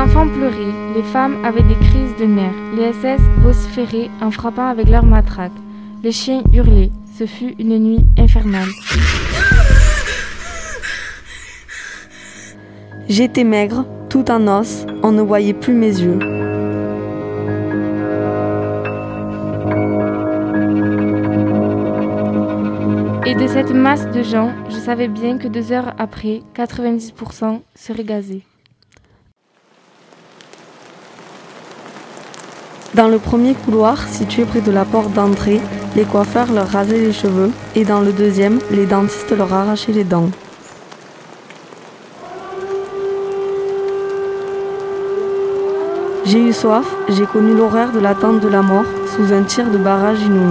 enfants pleuraient, les femmes avaient des crises de nerfs, les SS vociféraient en frappant avec leurs matraques, les chiens hurlaient. Ce fut une nuit infernale. J'étais maigre, tout en os, on ne voyait plus mes yeux. Et de cette masse de gens, je savais bien que 2 heures après, 90% seraient gazés. Dans le premier couloir, situé près de la porte d'entrée, les coiffeurs leur rasaient les cheveux et dans le deuxième, les dentistes leur arrachaient les dents. J'ai eu soif, j'ai connu l'horreur de l'attente de la mort sous un tir de barrage inouï.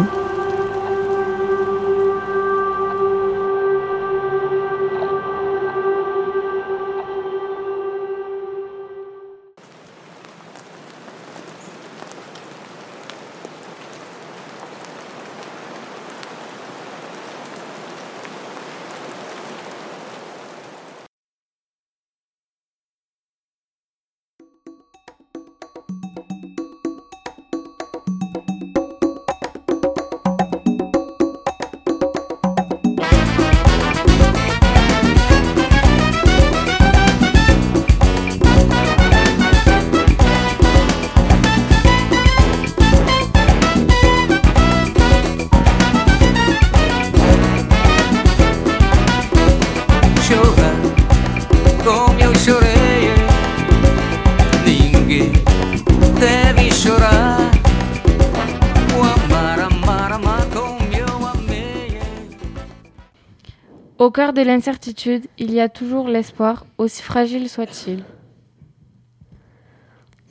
Au cœur de l'incertitude, il y a toujours l'espoir, aussi fragile soit-il.